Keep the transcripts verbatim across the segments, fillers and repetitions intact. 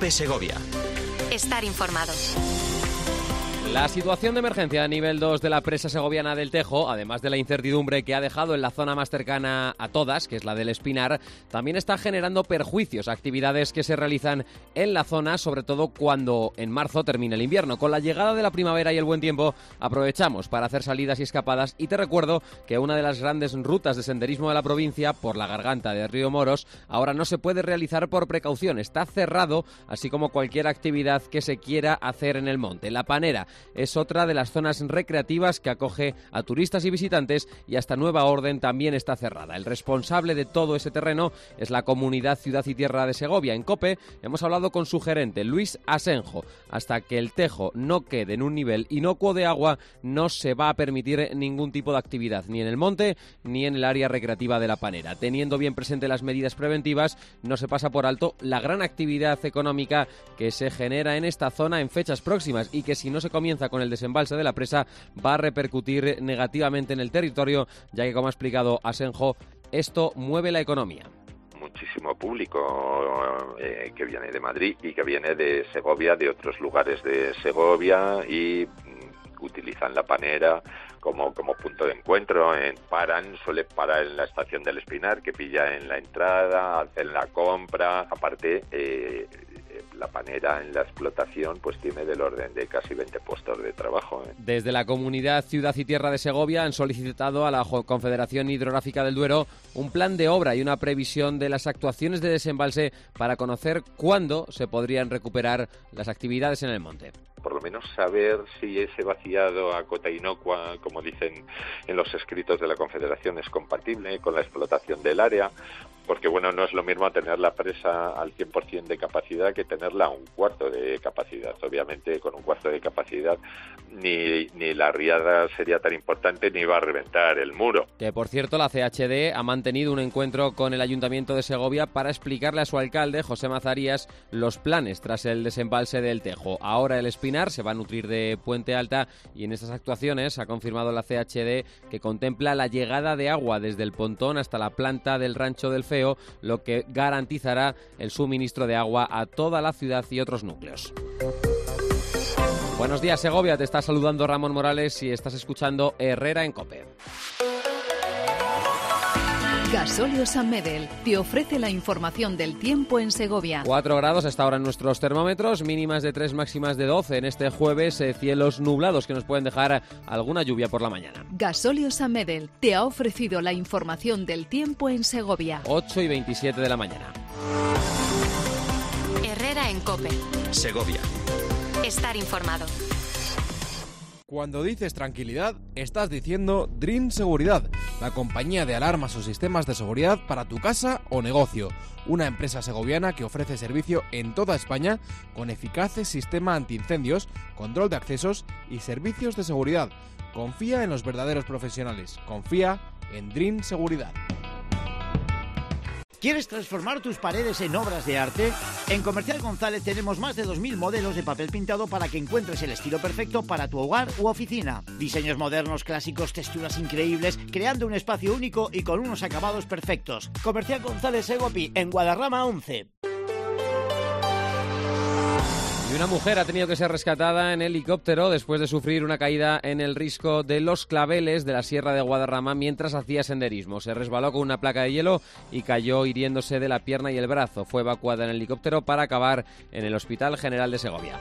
COPE Segovia. Estar informados. La situación de emergencia a nivel dos de la presa segoviana del Tejo, además de la incertidumbre que ha dejado en la zona más cercana a todas, que es la del Espinar, también está generando perjuicios a actividades que se realizan en la zona, sobre todo cuando en marzo termine el invierno. Con la llegada de la primavera y el buen tiempo, aprovechamos para hacer salidas y escapadas, y te recuerdo que una de las grandes rutas de senderismo de la provincia, por la garganta de Río Moros, ahora no se puede realizar por precaución, está cerrado, así como cualquier actividad que se quiera hacer en el monte. La Panera es otra de las zonas recreativas que acoge a turistas y visitantes, y hasta nueva orden también está cerrada. El responsable de todo ese terreno es la Comunidad Ciudad y Tierra de Segovia. En COPE hemos hablado con su gerente, Luis Asenjo. Hasta que el Tejo no quede en un nivel inocuo de agua, no se va a permitir ningún tipo de actividad, ni en el monte ni en el área recreativa de la Panera. Teniendo bien presente las medidas preventivas, no se pasa por alto la gran actividad económica que se genera en esta zona en fechas próximas, y que si no se comienza con el desembalse de la presa va a repercutir negativamente en el territorio, ya que, como ha explicado Asenjo, esto mueve la economía. Muchísimo público eh, que viene de Madrid y que viene de Segovia, de otros lugares de Segovia, y mm, utilizan la Panera como, como punto de encuentro. En, paran, suele parar en la estación del Espinar, que pilla en la entrada, hacen la compra. Aparte, eh, la Panera en la explotación pues tiene del orden de casi veinte puestos de trabajo, ¿eh? Desde la Comunidad Ciudad y Tierra de Segovia han solicitado a la Confederación Hidrográfica del Duero un plan de obra y una previsión de las actuaciones de desembalse para conocer cuándo se podrían recuperar las actividades en el monte. Por lo menos saber si ese vaciado a cota inocua, como dicen en los escritos de la Confederación, es compatible con la explotación del área, porque bueno, no es lo mismo tener la presa al cien por ciento de capacidad que tenerla a un cuarto de capacidad. Obviamente, con un cuarto de capacidad ni, ni la riada sería tan importante ni va a reventar el muro. Que, por cierto, la C H D ha mantenido un encuentro con el Ayuntamiento de Segovia para explicarle a su alcalde, José Mazarías, los planes tras el desembalse del Tejo. Ahora el Espinar se va a nutrir de Puente Alta, y en estas actuaciones ha confirmado la C H D que contempla la llegada de agua desde el pontón hasta la planta del Rancho del Feo, lo que garantizará el suministro de agua a toda la ciudad y otros núcleos. Buenos días, Segovia, te está saludando Ramón Morales y estás escuchando Herrera en COPE. Gasóleo San Medel te ofrece la información del tiempo en Segovia. cuatro grados hasta ahora en nuestros termómetros, mínimas de tres, máximas de doce. En este jueves, eh, cielos nublados que nos pueden dejar alguna lluvia por la mañana. Gasóleo San Medel te ha ofrecido la información del tiempo en Segovia. ocho y veintisiete de la mañana. Herrera en COPE. Segovia. Estar informado. Cuando dices tranquilidad, estás diciendo Dream Seguridad, la compañía de alarmas o sistemas de seguridad para tu casa o negocio. Una empresa segoviana que ofrece servicio en toda España con eficaces sistema antiincendios, control de accesos y servicios de seguridad. Confía en los verdaderos profesionales. Confía en Dream Seguridad. ¿Quieres transformar tus paredes en obras de arte? En Comercial González tenemos más de dos mil modelos de papel pintado para que encuentres el estilo perfecto para tu hogar u oficina. Diseños modernos, clásicos, texturas increíbles, creando un espacio único y con unos acabados perfectos. Comercial González Segopi, en Guadarrama once. Y una mujer ha tenido que ser rescatada en helicóptero después de sufrir una caída en el risco de Los Claveles de la Sierra de Guadarrama mientras hacía senderismo. Se resbaló con una placa de hielo y cayó hiriéndose de la pierna y el brazo. Fue evacuada en helicóptero para acabar en el Hospital General de Segovia.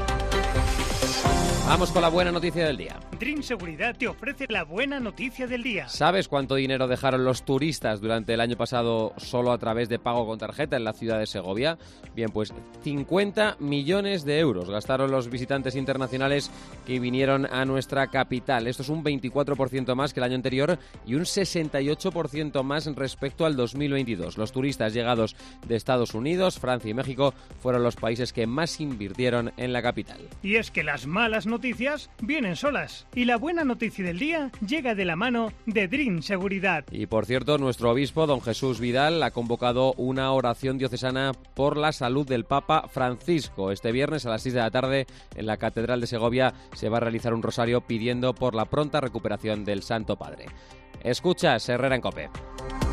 Vamos con la buena noticia del día. Dream Seguridad te ofrece la buena noticia del día. ¿Sabes cuánto dinero dejaron los turistas durante el año pasado solo a través de pago con tarjeta en la ciudad de Segovia? Bien, pues cincuenta millones de euros gastaron los visitantes internacionales que vinieron a nuestra capital. Esto es un veinticuatro por ciento más que el año anterior y un sesenta y ocho por ciento más respecto al dos mil veintidós. Los turistas llegados de Estados Unidos, Francia y México fueron los países que más invirtieron en la capital. Y es que las malas noticias vienen solas. Y la buena noticia del día llega de la mano de Dream Seguridad. Y por cierto, nuestro obispo, don Jesús Vidal, ha convocado una oración diocesana por la salud del Papa Francisco. Este viernes a las seis de la tarde en la Catedral de Segovia se va a realizar un rosario pidiendo por la pronta recuperación del Santo Padre. Escuchas Herrera en COPE.